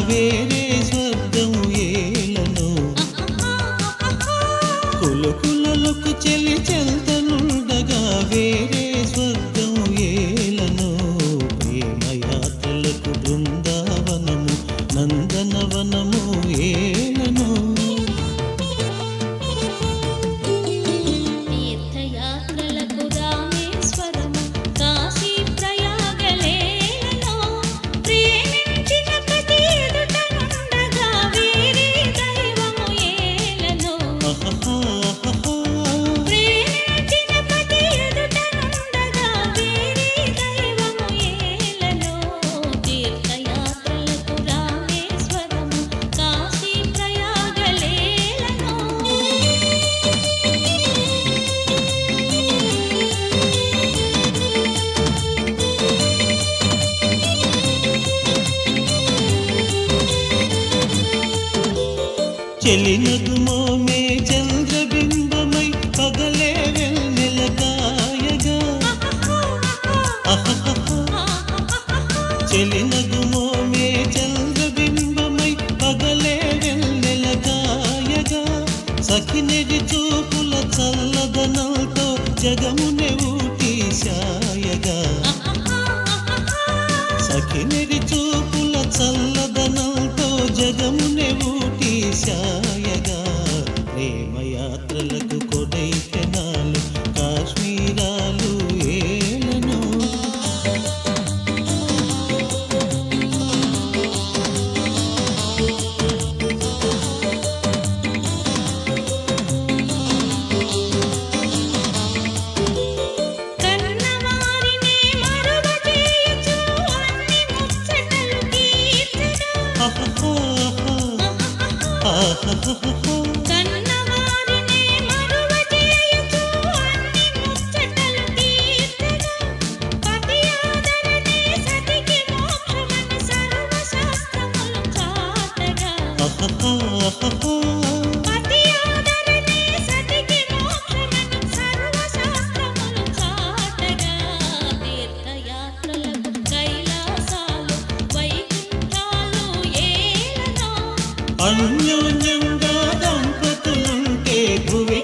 వేరే స్వర్గం ఏలను కులకులలకు చెలి చెల్తనుండగా వేరే స్వర్గం ఏలను ప్రేమయాత్రలకు బృందావనము నందనవనము ఏలను తీర్థయాత్రలకు రామేశ్వరము కాశీ ప్రయాగలేలను ప్రేమించిన ప్రతి ఎదుటనుండగా వేరే దైవము ఏలను ప్రేమించిన ప్రతి ఎదుటనుండగా వేరే దైవము ఏలను తీర్థయాత్రలకు రామేశ్వరము కాశీ ప్రయాగలేలను చెలినగుమోమే చంద్రబింబమై పగలే వెన్నెల కాయగా చెలినగుమోమే చంద్రబింబమై పగలే వెన్నెల కాయగా సఖినెడి చూపుల చల్లదనంతో జగమునే ఊటి సాయగా సఖినెడి చూపుల చల్లదనంతో జగమునే ఊటి సాయగా ప్రేమయాత్రలకు కొడైకెనాలు కాశ్మీరాలు ఏలను కన్నవారిని మరువజేయుచు అన్ని ముచ్చటలు తీర్చెను కన్నవారిని మరువజేయుచు అన్ని ముచ్చటలు తీర్చెను పతి ఆదరణే సతికి మోక్షమని సర్వశాస్త్రములు చాటగా పతి ఆదరణే సతికి మోక్షమని సర్వశాస్త్రములు చాటగా తీర్థయాత్రలకు కైలాసాలు వైకుంఠాలు ఏలను అన్యోన్యంగా దంపతులుంటే భువే